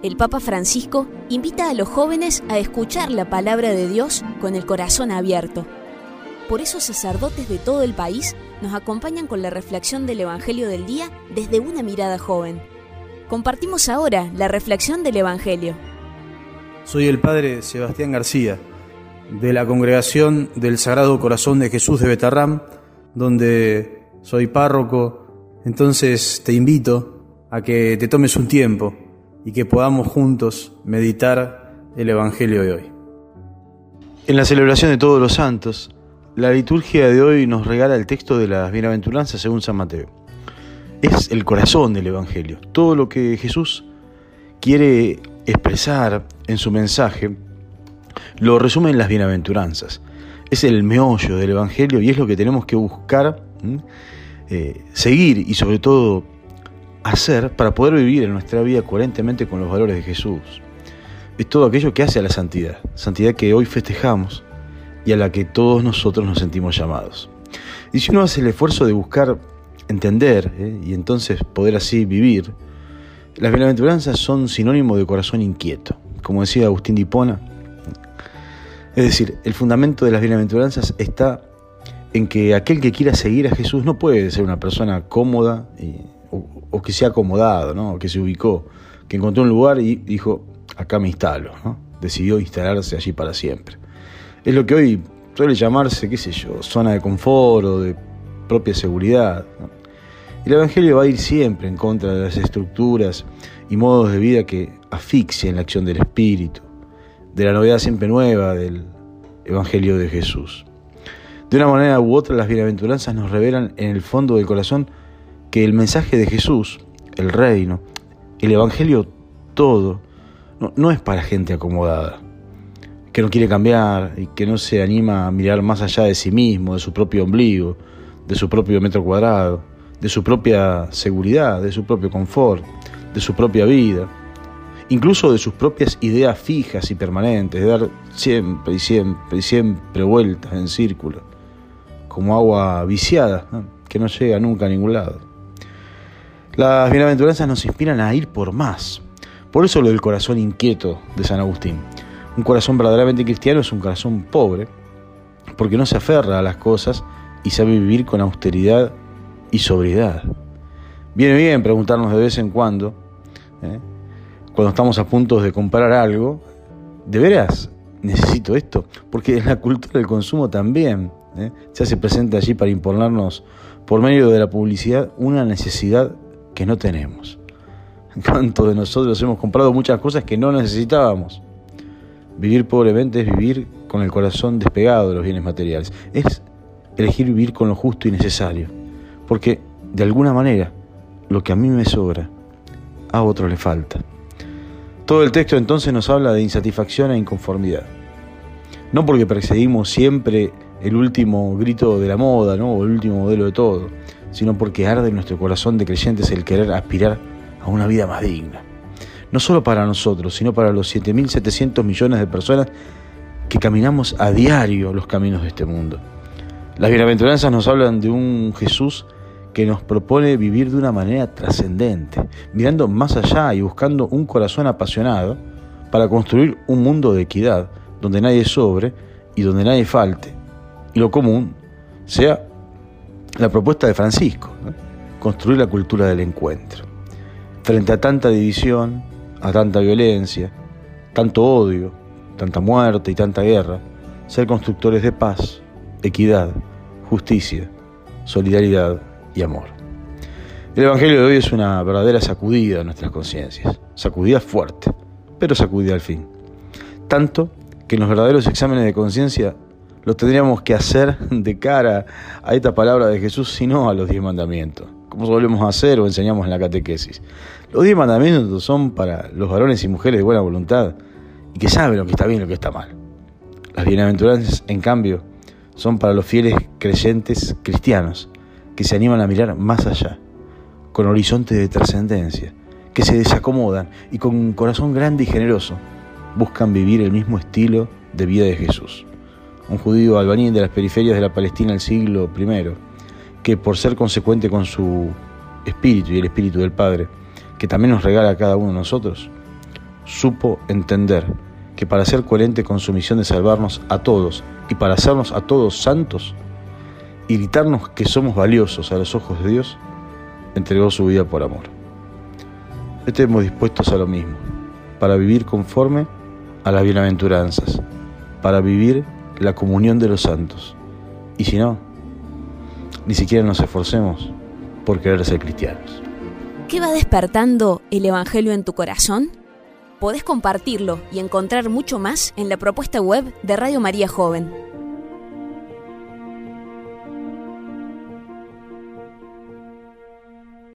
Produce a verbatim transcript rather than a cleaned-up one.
el Papa Francisco invita a los jóvenes a escuchar la palabra de Dios con el corazón abierto. Por eso sacerdotes de todo el país nos acompañan con la reflexión del Evangelio del día desde una mirada joven. Compartimos ahora la reflexión del Evangelio. Soy el Padre Sebastián García, de la Congregación del Sagrado Corazón de Jesús de Betarrám, donde soy párroco. Entonces te invito a que te tomes un tiempo y que podamos juntos meditar el Evangelio de hoy. En la celebración de Todos los Santos, la liturgia de hoy nos regala el texto de las Bienaventuranzas según San Mateo. Es el corazón del Evangelio. Todo lo que Jesús quiere expresar en su mensaje lo resume en las Bienaventuranzas. Es el meollo del Evangelio y es lo que tenemos que buscar, eh, seguir y sobre todo hacer para poder vivir en nuestra vida coherentemente con los valores de Jesús. Es todo aquello que hace a la santidad, santidad que hoy festejamos y a la que todos nosotros nos sentimos llamados. Y si uno hace el esfuerzo de buscar entender ¿eh? y entonces poder así vivir, las bienaventuranzas son sinónimo de corazón inquieto, como decía Agustín de Hipona. Es decir, el fundamento de las bienaventuranzas está en que aquel que quiera seguir a Jesús no puede ser una persona cómoda y, o, o que se ha acomodado, ¿no? O que se ubicó, que encontró un lugar y dijo, acá me instalo, ¿no? Decidió instalarse allí para siempre. Es lo que hoy suele llamarse, qué sé yo, zona de confort o de propia seguridad, ¿no? El Evangelio va a ir siempre en contra de las estructuras y modos de vida que asfixian la acción del Espíritu, de la novedad siempre nueva del Evangelio de Jesús. De una manera u otra, las bienaventuranzas nos revelan en el fondo del corazón que el mensaje de Jesús, el reino, el Evangelio todo, no, no es para gente acomodada, que no quiere cambiar y que no se anima a mirar más allá de sí mismo, de su propio ombligo, de su propio metro cuadrado, de su propia seguridad, de su propio confort, de su propia vida, incluso de sus propias ideas fijas y permanentes, de dar siempre y siempre y siempre vueltas en círculo, como agua viciada, ¿no? que no llega nunca a ningún lado. Las bienaventuranzas nos inspiran a ir por más. Por eso lo del corazón inquieto de San Agustín. Un corazón verdaderamente cristiano es un corazón pobre, porque no se aferra a las cosas y sabe vivir con austeridad y sobriedad. Viene bien preguntarnos de vez en cuando, ¿eh? cuando estamos a punto de comprar algo, ¿de veras necesito esto? Porque en la cultura del consumo también ¿eh? se hace presente allí para imponernos por medio de la publicidad una necesidad que no tenemos. ¿Cuántos de nosotros hemos comprado muchas cosas que no necesitábamos? Vivir pobremente es vivir con el corazón despegado de los bienes materiales. Es elegir vivir con lo justo y necesario. Porque, de alguna manera, lo que a mí me sobra, a otro le falta. Todo el texto entonces nos habla de insatisfacción e inconformidad. No porque perseguimos siempre el último grito de la moda, ¿no? o el último modelo de todo, sino porque arde en nuestro corazón de creyentes el querer aspirar a una vida más digna. No solo para nosotros, sino para los siete mil setecientos millones de personas que caminamos a diario los caminos de este mundo. Las bienaventuranzas nos hablan de un Jesús que nos propone vivir de una manera trascendente, mirando más allá y buscando un corazón apasionado para construir un mundo de equidad, donde nadie sobre y donde nadie falte. Y lo común sea la propuesta de Francisco, ¿no? Construir la cultura del encuentro. Frente a tanta división, a tanta violencia, tanto odio, tanta muerte y tanta guerra, ser constructores de paz, equidad, justicia, solidaridad y amor. El Evangelio de hoy es una verdadera sacudida a nuestras conciencias, sacudida fuerte, pero sacudida al fin. Tanto que en los verdaderos exámenes de conciencia lo tendríamos que hacer de cara a esta palabra de Jesús, sino a los diez mandamientos, como solemos hacer o enseñamos en la catequesis. Los diez mandamientos son para los varones y mujeres de buena voluntad y que saben lo que está bien y lo que está mal. Las bienaventuranzas, en cambio, son para los fieles creyentes cristianos que se animan a mirar más allá, con horizonte de trascendencia, que se desacomodan y con un corazón grande y generoso buscan vivir el mismo estilo de vida de Jesús. Un judío albañil de las periferias de la Palestina del siglo primero, que por ser consecuente con su espíritu y el espíritu del Padre, que también nos regala a cada uno de nosotros, supo entender que para ser coherente con su misión de salvarnos a todos y para hacernos a todos santos y gritarnos que somos valiosos a los ojos de Dios, entregó su vida por amor. Estemos dispuestos a lo mismo, para vivir conforme a las bienaventuranzas, para vivir la comunión de los santos. Y si no, ni siquiera nos esforcemos por querer ser cristianos. ¿Qué va despertando el Evangelio en tu corazón? Podés compartirlo y encontrar mucho más en la propuesta web de Radio María Joven.